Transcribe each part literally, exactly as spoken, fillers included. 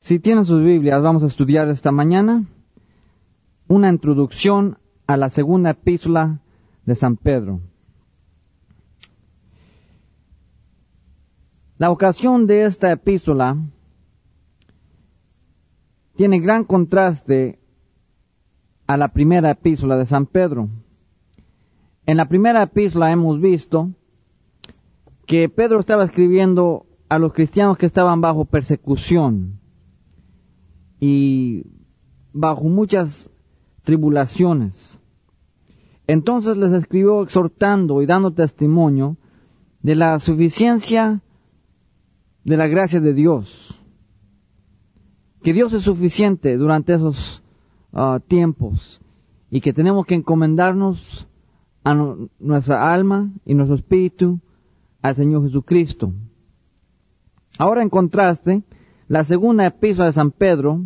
Si tienen sus Biblias, vamos a estudiar esta mañana una introducción a la segunda epístola de San Pedro. La ocasión de esta epístola tiene gran contraste a la primera epístola de San Pedro. En la primera epístola hemos visto que Pedro estaba escribiendo a los cristianos que estaban bajo persecución y bajo muchas tribulaciones. Entonces les escribió exhortando y dando testimonio de la suficiencia de la gracia de Dios, que Dios es suficiente durante esos uh, tiempos y que tenemos que encomendarnos a no, nuestra alma y nuestro espíritu al Señor Jesucristo. Ahora, en contraste, la segunda epístola de San Pedro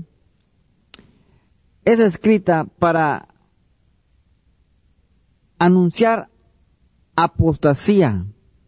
es escrita para anunciar apostasía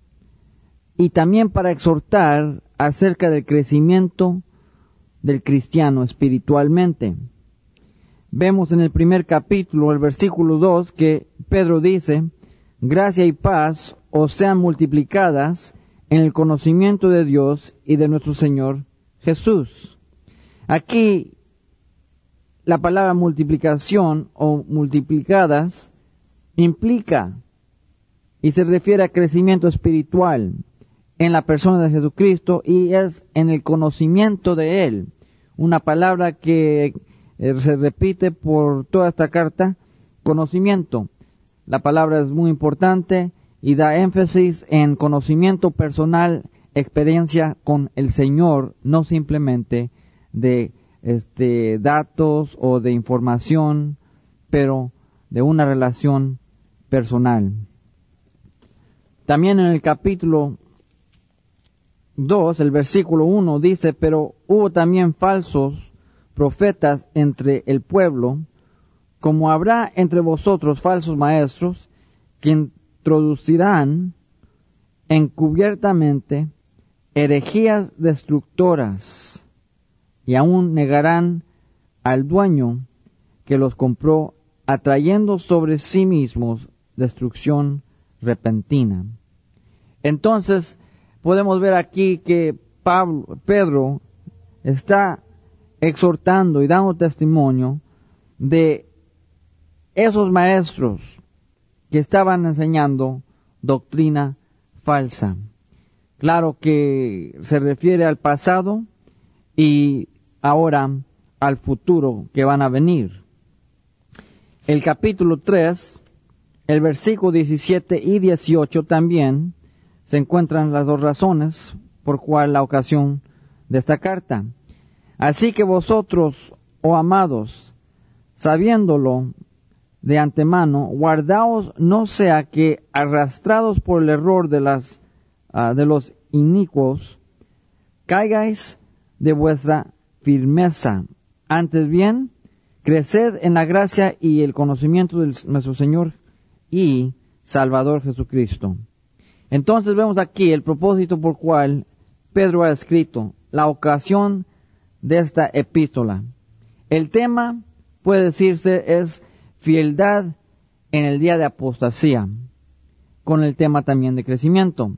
y también para exhortar acerca del crecimiento del cristiano espiritualmente. Vemos en el primer capítulo, el versículo dos, que Pedro dice: gracia y paz os sean multiplicadas en el conocimiento de Dios y de nuestro Señor Jesús. Aquí la palabra multiplicación o multiplicadas implica y se refiere a crecimiento espiritual en la persona de Jesucristo y es en el conocimiento de Él. Una palabra que eh, se repite por toda esta carta: conocimiento. La palabra es muy importante y da énfasis en conocimiento personal, experiencia con el Señor, no simplemente de este, datos o de información, pero de una relación personal. También en el capítulo dos, el versículo uno dice: pero hubo también falsos profetas entre el pueblo, como habrá entre vosotros falsos maestros, que introducirán encubiertamente herejías destructoras, y aún negarán al dueño que los compró, atrayendo sobre sí mismos destrucción repentina. Entonces, podemos ver aquí que Pablo, Pedro está exhortando y dando testimonio de esos maestros que estaban enseñando doctrina falsa. Claro que se refiere al pasado y ahora al futuro que van a venir. El capítulo tres, el versículo diecisiete y dieciocho también se encuentran las dos razones por cual la ocasión de esta carta. Así que vosotros, oh amados, sabiéndolo de antemano, guardaos no sea que, arrastrados por el error de las uh, de los inicuos, caigáis de vuestra firmeza. Antes bien, creced en la gracia y el conocimiento de nuestro Señor y Salvador Jesucristo. Entonces vemos aquí el propósito por cual Pedro ha escrito, la ocasión de esta epístola. El tema, puede decirse, es fieldad en el día de apostasía, con el tema también de crecimiento.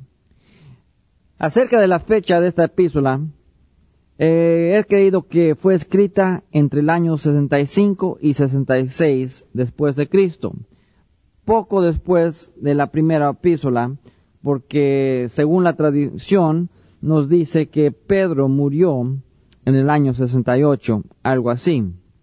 Acerca de la fecha de esta epístola, eh, he creído que fue escrita entre el año sesenta y cinco y sesenta y seis después de Cristo, poco después de la primera epístola, porque según la tradición nos dice que Pedro murió en el año sesenta y ocho, algo así.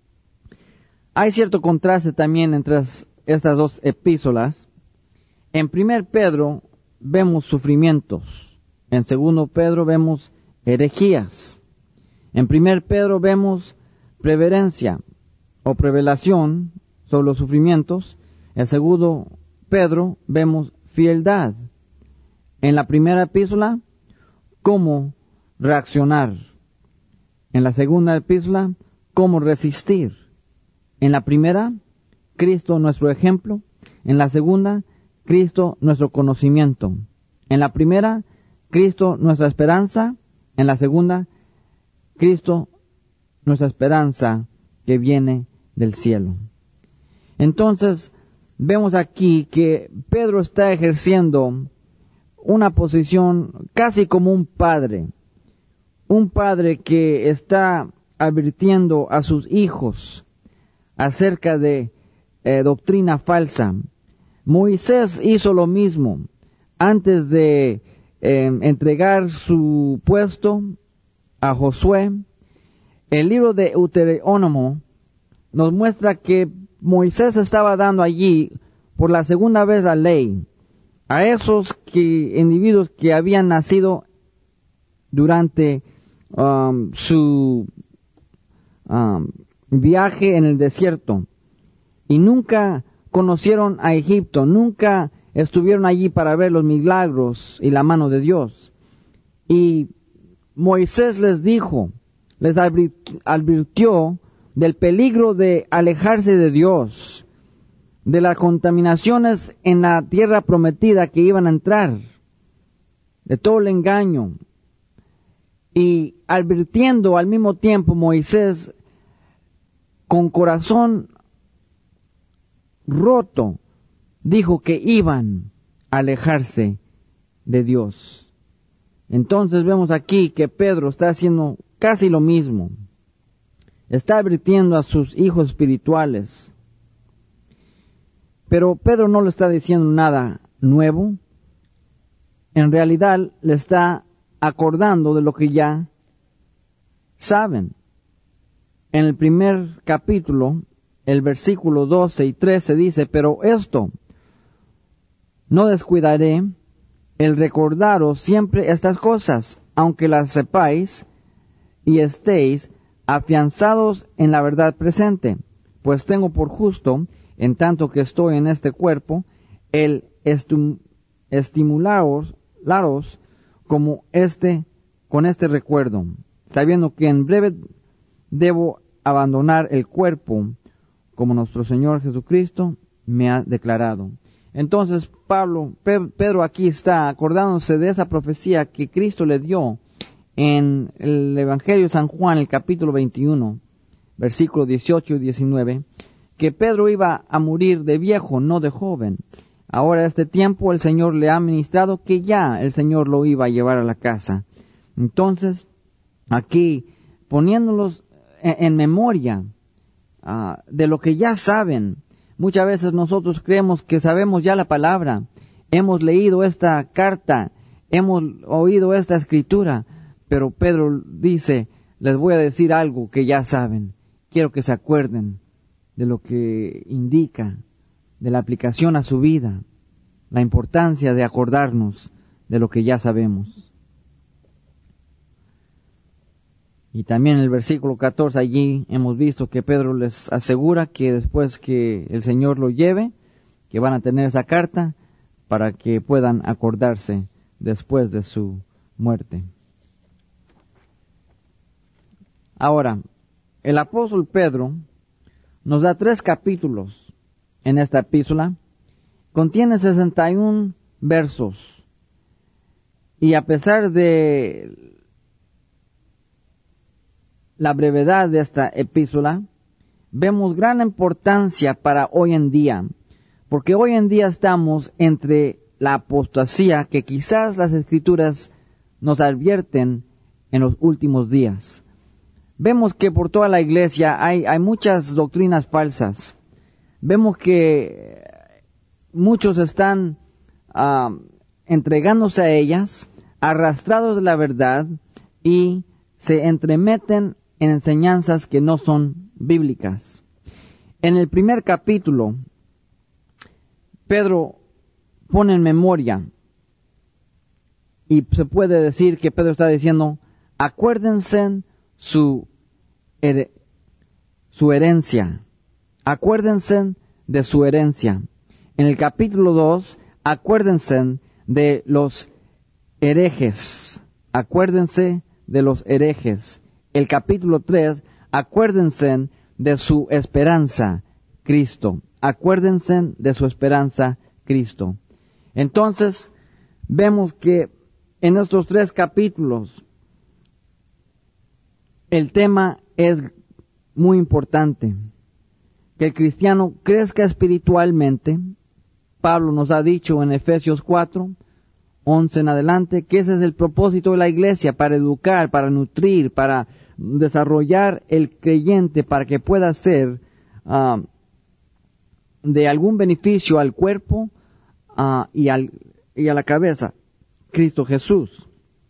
Hay cierto contraste también entre estas dos epístolas. En primer Pedro vemos sufrimientos, en segundo Pedro vemos herejías. En primer Pedro vemos preverencia o prevelación sobre los sufrimientos. En segundo Pedro vemos fieldad. En la primera epístola, cómo reaccionar. En la segunda epístola, cómo resistir. En la primera, Cristo nuestro ejemplo. En la segunda, Cristo nuestro conocimiento. En la primera, Cristo nuestra esperanza. En la segunda, Cristo nuestra esperanza que viene del cielo. Entonces, vemos aquí que Pedro está ejerciendo una posición casi como un padre, un padre que está advirtiendo a sus hijos acerca de eh, doctrina falsa. Moisés hizo lo mismo antes de eh, entregar su puesto a Josué. El libro de Deuteronomio nos muestra que Moisés estaba dando allí por la segunda vez la ley a esos que, individuos que habían nacido durante um, su um, viaje en el desierto y nunca conocieron a Egipto, nunca estuvieron allí para ver los milagros y la mano de Dios. Y Moisés les dijo, les advirtió del peligro de alejarse de Dios, de las contaminaciones en la tierra prometida que iban a entrar, de todo el engaño. Y advirtiendo al mismo tiempo Moisés, con corazón roto, dijo que iban a alejarse de Dios. Entonces vemos aquí que Pedro está haciendo casi lo mismo. Está advirtiendo a sus hijos espirituales. Pero Pedro no le está diciendo nada nuevo. En realidad le está acordando de lo que ya saben. En el primer capítulo, el versículo doce y trece dice, pero esto no descuidaré el recordaros siempre estas cosas, aunque las sepáis y estéis afianzados en la verdad presente, pues tengo por justo, en tanto que estoy en este cuerpo, el estum, estimularos laros como este, con este recuerdo, sabiendo que en breve debo abandonar el cuerpo, como nuestro Señor Jesucristo me ha declarado. Entonces Pablo, Pedro aquí está acordándose de esa profecía que Cristo le dio en el Evangelio de San Juan, el capítulo veintiuno, versículos dieciocho y diecinueve, que Pedro iba a morir de viejo, no de joven. Ahora, a este tiempo, el Señor le ha ministrado que ya el Señor lo iba a llevar a la casa. Entonces, aquí, poniéndolos en, en memoria uh, de lo que ya saben, muchas veces nosotros creemos que sabemos ya la palabra, hemos leído esta carta, hemos oído esta escritura, pero Pedro dice, les voy a decir algo que ya saben. Quiero que se acuerden de lo que indica, de la aplicación a su vida, la importancia de acordarnos de lo que ya sabemos. Y también en el versículo catorce allí hemos visto que Pedro les asegura que después que el Señor lo lleve, que van a tener esa carta para que puedan acordarse después de su muerte. Ahora, el apóstol Pedro nos da tres capítulos en esta epístola. Contiene sesenta y un versos. Y a pesar de la brevedad de esta epístola, vemos gran importancia para hoy en día. Porque hoy en día estamos entre la apostasía que quizás las Escrituras nos advierten en los últimos días. Vemos que por toda la iglesia hay, hay muchas doctrinas falsas. Vemos que muchos están uh, entregándose a ellas, arrastrados de la verdad, y se entremeten en enseñanzas que no son bíblicas. En el primer capítulo, Pedro pone en memoria, y se puede decir que Pedro está diciendo, acuérdense su, her- su herencia, acuérdense de su herencia. En el capítulo dos, acuérdense de los herejes, acuérdense de los herejes. El capítulo tres, acuérdense de su esperanza, Cristo. Acuérdense de su esperanza, Cristo. Entonces, vemos que en estos tres capítulos, el tema es muy importante, que el cristiano crezca espiritualmente. Pablo nos ha dicho en Efesios cuatro, once en adelante, que ese es el propósito de la iglesia, para educar, para nutrir, para desarrollar el creyente, para que pueda ser uh, de algún beneficio al cuerpo uh, y, al, y a la cabeza, Cristo Jesús.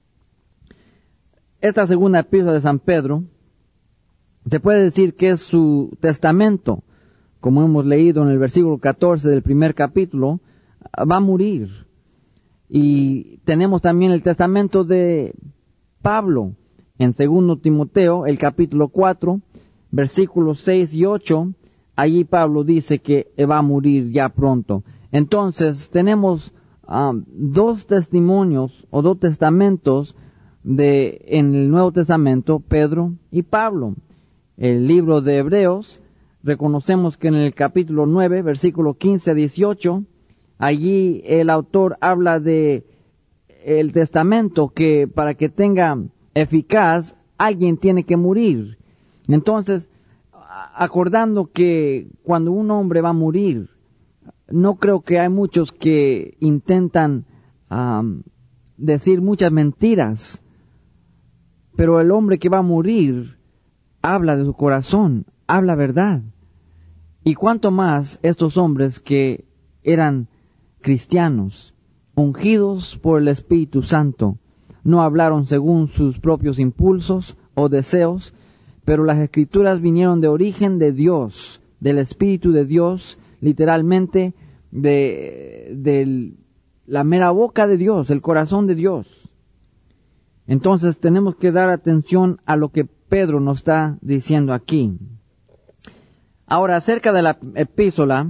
Esta segunda epístola de San Pedro se puede decir que es su testamento, como hemos leído en el versículo catorce del primer capítulo. Va a morir. Y tenemos también el testamento de Pablo en segundo Timoteo, el capítulo cuatro, versículos seis y ocho. Allí Pablo dice que va a morir ya pronto. Entonces tenemos um, dos testimonios o dos testamentos de en el Nuevo Testamento, Pedro y Pablo. El libro de Hebreos, reconocemos que en el capítulo nueve, versículo quince a dieciocho, allí el autor habla de el testamento, que para que tenga eficaz, alguien tiene que morir. Entonces, acordando que cuando un hombre va a morir, no creo que hay muchos que intentan um, decir muchas mentiras, pero el hombre que va a morir habla de su corazón, habla verdad. Y cuanto más estos hombres que eran cristianos, ungidos por el Espíritu Santo, no hablaron según sus propios impulsos o deseos, pero las Escrituras vinieron de origen de Dios, del Espíritu de Dios, literalmente de, de la mera boca de Dios, el corazón de Dios. Entonces tenemos que dar atención a lo que Pedro nos está diciendo aquí. Ahora, acerca de la epístola,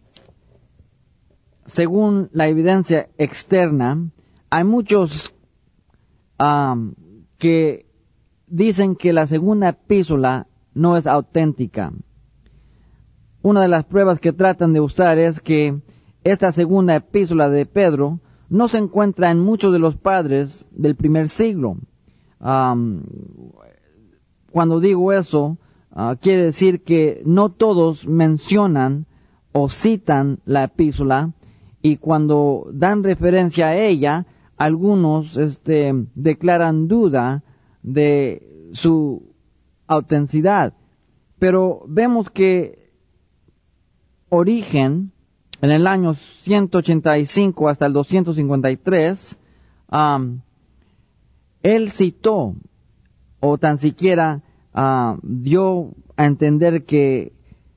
según la evidencia externa, hay muchos um, que dicen que la segunda epístola no es auténtica. Una de las pruebas que tratan de usar es que esta segunda epístola de Pedro no se encuentra en muchos de los padres del primer siglo. Um, cuando digo eso, uh, quiere decir que no todos mencionan o citan la epístola, y cuando dan referencia a ella, algunos este, declaran duda de su autenticidad. Pero vemos que Origen, en el año ciento ochenta y cinco hasta el doscientos cincuenta y tres, um, él citó, o tan siquiera uh, dio a entender que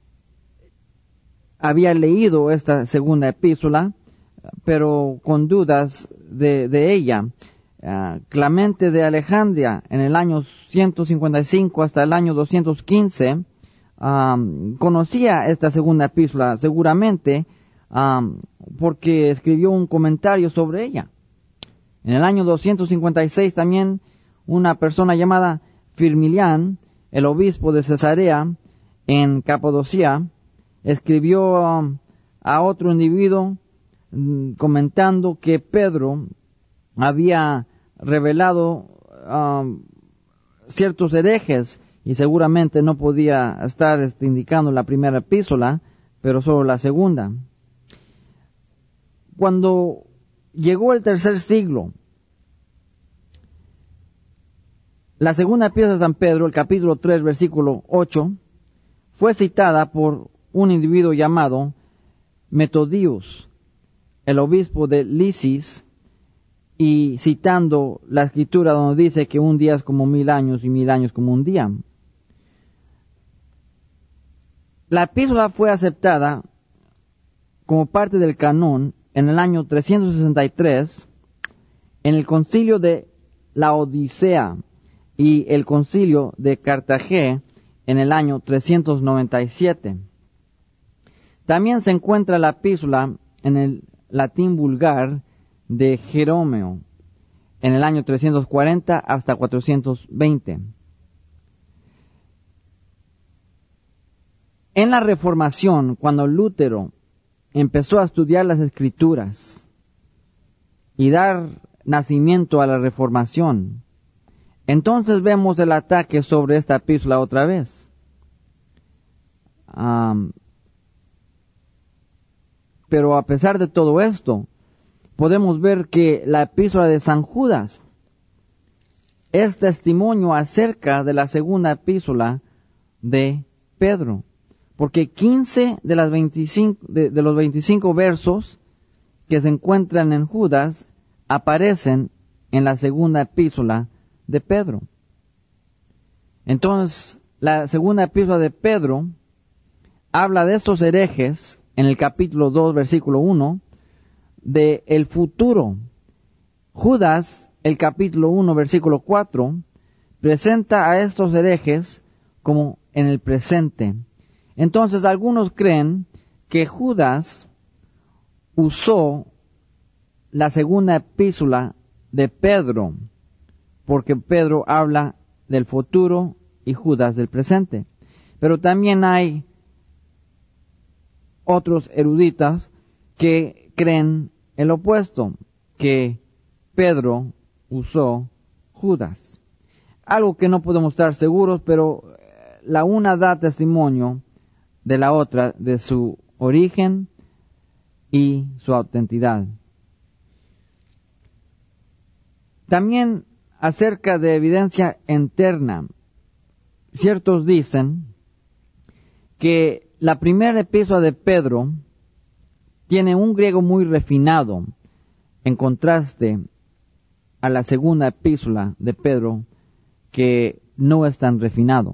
había leído esta segunda epístola, pero con dudas de, de ella. Uh, Clemente de Alejandría, en el año ciento cincuenta y cinco hasta el año doscientos quince, um, conocía esta segunda epístola, seguramente um, porque escribió un comentario sobre ella. En el año doscientos cincuenta y seis también una persona llamada Firmilián, el obispo de Cesarea en Capadocia, escribió um, a otro individuo um, comentando que Pedro había revelado um, ciertos herejes, y seguramente no podía estar este, indicando la primera epístola, pero solo la segunda. Cuando llegó el tercer siglo, la segunda epístola de San Pedro, el capítulo tres, versículo ocho, fue citada por un individuo llamado Metodius, el obispo de Lisis, y citando la escritura donde dice que un día es como mil años y mil años como un día. La epístola fue aceptada como parte del canón en el año trescientos sesenta y tres en el concilio de la Odisea y el concilio de Cartagena en el año trescientos noventa y siete. También se encuentra la epístola en el latín vulgar de Jerómeo en el año trescientos cuarenta hasta cuatrocientos veinte. En la Reformación, cuando Lutero empezó a estudiar las Escrituras y dar nacimiento a la Reformación, Entonces vemos el ataque sobre esta epístola otra vez. Um, pero a pesar de todo esto, podemos ver que la epístola de San Judas es testimonio acerca de la segunda epístola de Pedro, porque quince de, las veinticinco, de, de los veinticinco versos que se encuentran en Judas aparecen en la segunda epístola de Pedro. Entonces, la segunda epístola de Pedro habla de estos herejes en el capítulo dos, versículo uno, de el futuro. Judas, el capítulo uno, versículo cuatro, presenta a estos herejes como en el presente. Entonces, algunos creen que Judas usó la segunda epístola de Pedro, porque Pedro habla del futuro y Judas del presente. Pero también hay otros eruditas que creen el opuesto, que Pedro usó Judas. Algo que no podemos estar seguros, pero la una da testimonio de la otra, de su origen y su autenticidad. También acerca de evidencia interna, ciertos dicen que la primera epístola de Pedro tiene un griego muy refinado, en contraste a la segunda epístola de Pedro, que no es tan refinado.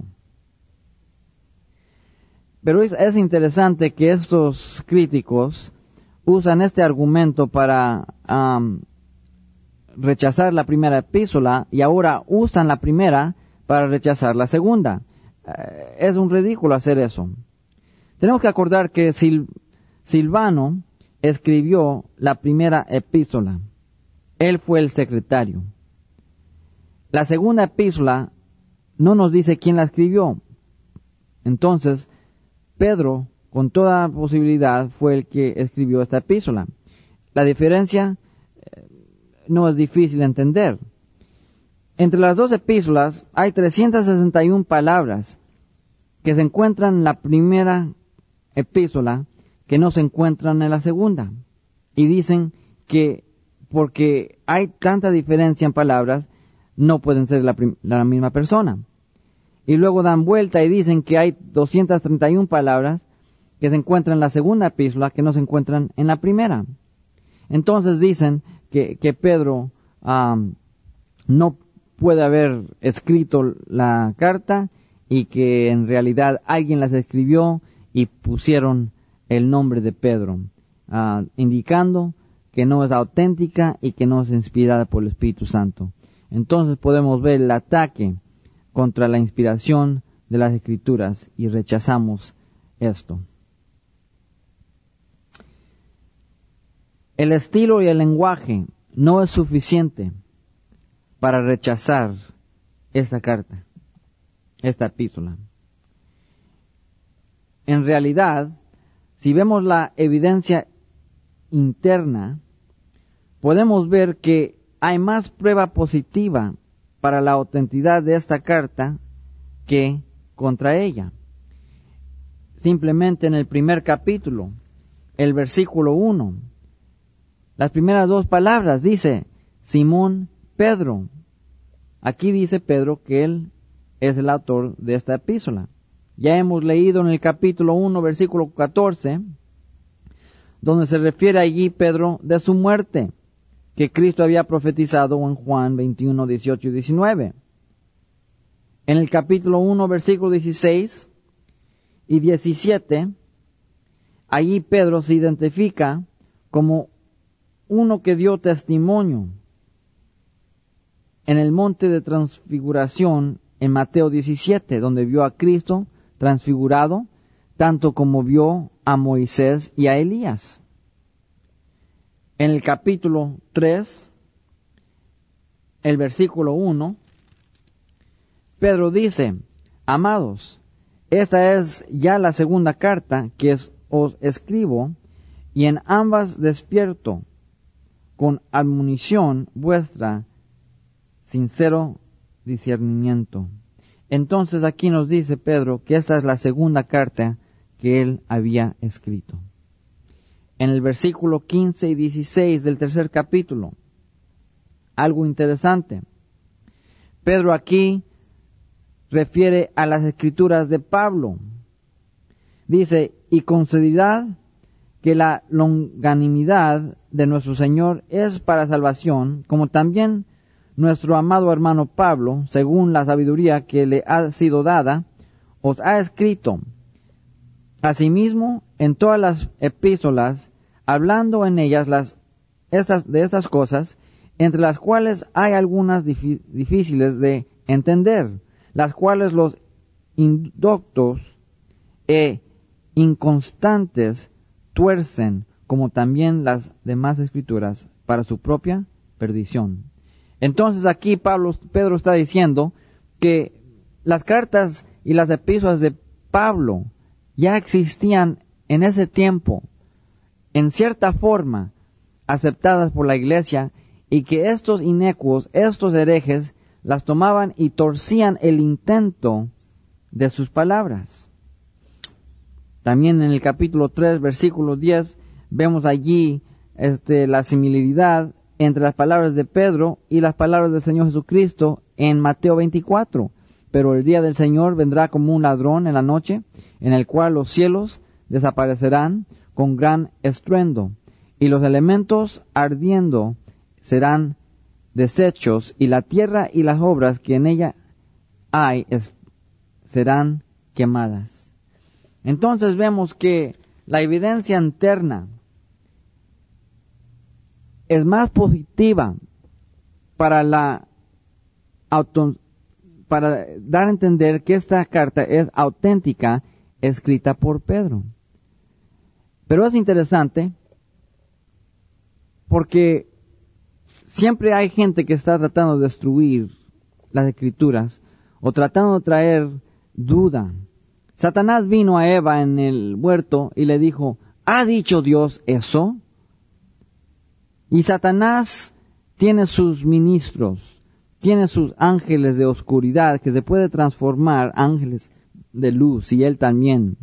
Pero es, es interesante que estos críticos usan este argumento para um, rechazar la primera epístola y ahora usan la primera para rechazar la segunda. Uh, es un ridículo hacer eso. Tenemos que acordar que Sil- Silvano escribió la primera epístola. Él fue el secretario. La segunda epístola no nos dice quién la escribió. Entonces, Pedro, con toda posibilidad, fue el que escribió esta epístola. La diferencia eh, no es difícil de entender. Entre las dos epístolas hay trescientas sesenta y una palabras que se encuentran en la primera epístola que no se encuentran en la segunda. Y dicen que porque hay tanta diferencia en palabras, no pueden ser la, prim- la misma persona. Y luego dan vuelta y dicen que hay doscientas treinta y una palabras que se encuentran en la segunda epístola que no se encuentran en la primera. Entonces dicen que, que Pedro um, no puede haber escrito la carta y que en realidad alguien las escribió y pusieron el nombre de Pedro, uh, indicando que no es auténtica y que no es inspirada por el Espíritu Santo. Entonces podemos ver el ataque contra la inspiración de las Escrituras y rechazamos esto. El estilo y el lenguaje no es suficiente para rechazar esta carta, esta epístola. En realidad, si vemos la evidencia interna, podemos ver que hay más prueba positiva para la autenticidad de esta carta que contra ella. Simplemente en el primer capítulo, el versículo uno, las primeras dos palabras dice, Simón Pedro. Aquí dice Pedro que él es el autor de esta epístola. Ya hemos leído en el capítulo uno, versículo catorce, donde se refiere allí Pedro de su muerte, que Cristo había profetizado en Juan veintiuno, dieciocho y diecinueve. En el capítulo uno, versículo dieciséis y diecisiete, allí Pedro se identifica como uno que dio testimonio en el monte de transfiguración en Mateo diecisiete, donde vio a Cristo transfigurado, tanto como vio a Moisés y a Elías. En el capítulo tres, el versículo uno, Pedro dice, amados, esta es ya la segunda carta que os escribo, y en ambas despierto con admonición vuestra sincero discernimiento. Entonces aquí nos dice Pedro que esta es la segunda carta que él había escrito. En el versículo quince y dieciséis del tercer capítulo, algo interesante. Pedro aquí refiere a las escrituras de Pablo. Dice, y considerad que la longanimidad de nuestro Señor es para salvación, como también nuestro amado hermano Pablo, según la sabiduría que le ha sido dada, os ha escrito. Asimismo, en todas las epístolas, hablando en ellas las, estas, de estas cosas, entre las cuales hay algunas difí- difíciles de entender, las cuales los indoctos e inconstantes tuercen, como también las demás escrituras, para su propia perdición. Entonces aquí Pablo, Pedro está diciendo que las cartas y las epístolas de Pablo ya existían en ese tiempo, en cierta forma, aceptadas por la iglesia, y que estos inicuos, estos herejes, las tomaban y torcían el intento de sus palabras. También en el capítulo tres, versículo diez, vemos allí este, la similaridad entre las palabras de Pedro y las palabras del Señor Jesucristo en Mateo veinticuatro. Pero el día del Señor vendrá como un ladrón en la noche, en el cual los cielos desaparecerán con gran estruendo, y los elementos ardiendo serán deshechos, y la tierra y las obras que en ella hay es, serán quemadas. Entonces vemos que la evidencia interna es más positiva para la auto, para dar a entender que esta carta es auténtica, escrita por Pedro. Pero es interesante porque siempre hay gente que está tratando de destruir las escrituras o tratando de traer duda. Satanás vino a Eva en el huerto y le dijo, ¿ha dicho Dios eso? Y Satanás tiene sus ministros, tiene sus ángeles de oscuridad que se puede transformar ángeles de luz, y él también.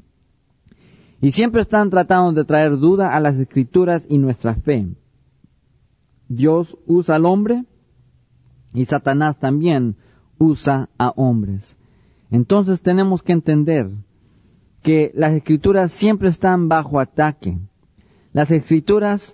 Y siempre están tratando de traer duda a las escrituras y nuestra fe. Dios usa al hombre y Satanás también usa a hombres. Entonces tenemos que entender que las escrituras siempre están bajo ataque. Las escrituras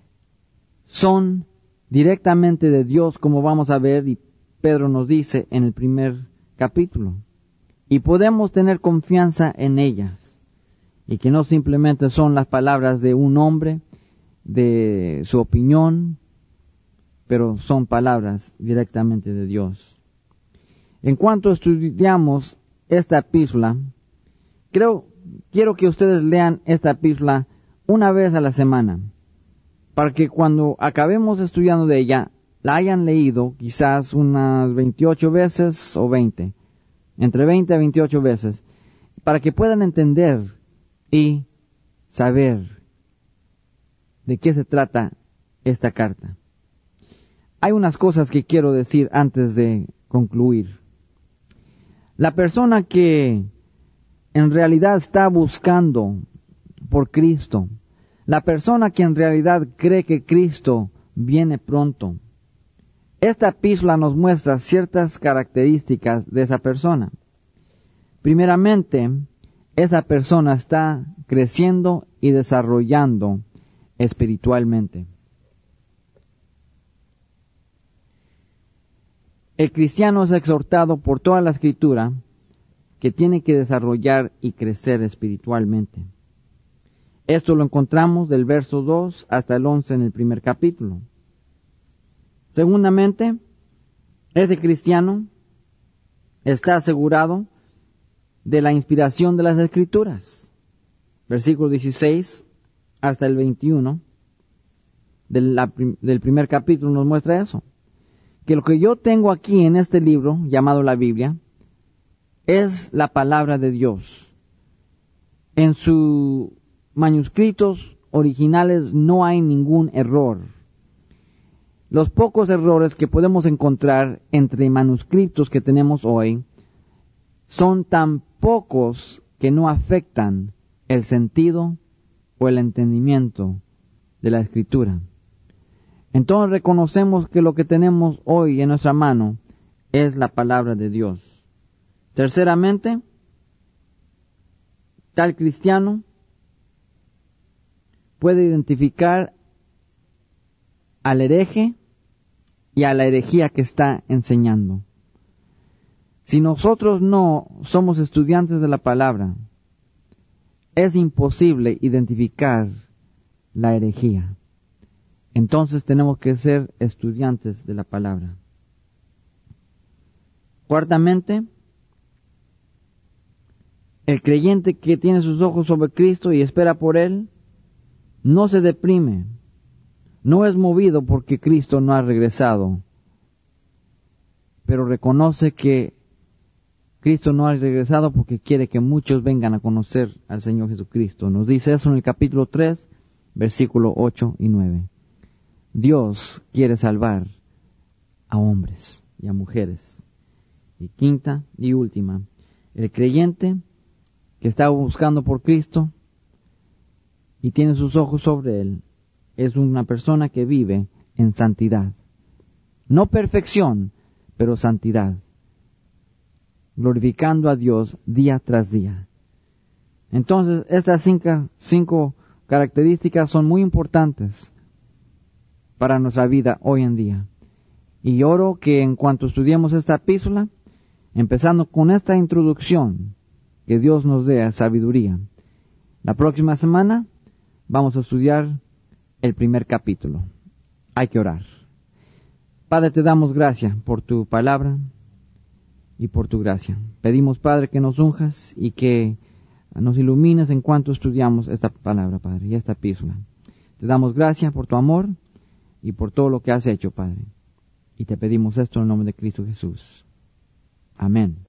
son directamente de Dios, como vamos a ver, y Pedro nos dice en el primer capítulo. Y podemos tener confianza en ellas, y que no simplemente son las palabras de un hombre, de su opinión, pero son palabras directamente de Dios. En cuanto estudiamos esta epístola, creo, quiero que ustedes lean esta epístola una vez a la semana, para que cuando acabemos estudiando de ella, la hayan leído quizás unas veintiocho veces o veinte, entre veinte a veintiocho veces, para que puedan entender y saber de qué se trata esta carta. Hay unas cosas que quiero decir antes de concluir. La persona que en realidad está buscando por Cristo, la persona que en realidad cree que Cristo viene pronto, esta epístola nos muestra ciertas características de esa persona. Primeramente, esa persona está creciendo y desarrollando espiritualmente. El cristiano es exhortado por toda la Escritura que tiene que desarrollar y crecer espiritualmente. Esto lo encontramos del verso dos hasta el once en el primer capítulo. Segundamente, ese cristiano está asegurado de la inspiración de las Escrituras. Versículo dieciséis hasta el veintiuno del, la, del primer capítulo nos muestra eso. Que lo que yo tengo aquí en este libro, llamado la Biblia, es la palabra de Dios. En sus manuscritos originales no hay ningún error. Los pocos errores que podemos encontrar entre manuscritos que tenemos hoy son tan pocos que no afectan el sentido o el entendimiento de la Escritura. Entonces reconocemos que lo que tenemos hoy en nuestra mano es la palabra de Dios. Terceramente, tal cristiano puede identificar al hereje y a la herejía que está enseñando. Si nosotros no somos estudiantes de la palabra, es imposible identificar la herejía. Entonces tenemos que ser estudiantes de la palabra. Cuartamente, el creyente que tiene sus ojos sobre Cristo y espera por Él, no se deprime, no es movido porque Cristo no ha regresado, pero reconoce que Cristo no ha regresado porque quiere que muchos vengan a conocer al Señor Jesucristo. Nos dice eso en el capítulo tres, versículos ocho y nueve. Dios quiere salvar a hombres y a mujeres. Y quinta y última, el creyente que está buscando por Cristo y tiene sus ojos sobre Él, es una persona que vive en santidad. No perfección, pero santidad. Glorificando a Dios día tras día. Entonces, estas cinco, cinco características son muy importantes para nuestra vida hoy en día. Y oro que en cuanto estudiemos esta epístola, empezando con esta introducción, que Dios nos dé sabiduría. La próxima semana vamos a estudiar el primer capítulo. Hay que orar. Padre, te damos gracias por tu palabra y por tu gracia. Pedimos, Padre, que nos unjas y que nos ilumines en cuanto estudiamos esta palabra, Padre, y esta epístola. Te damos gracias por tu amor y por todo lo que has hecho, Padre. Y te pedimos esto en el nombre de Cristo Jesús. Amén.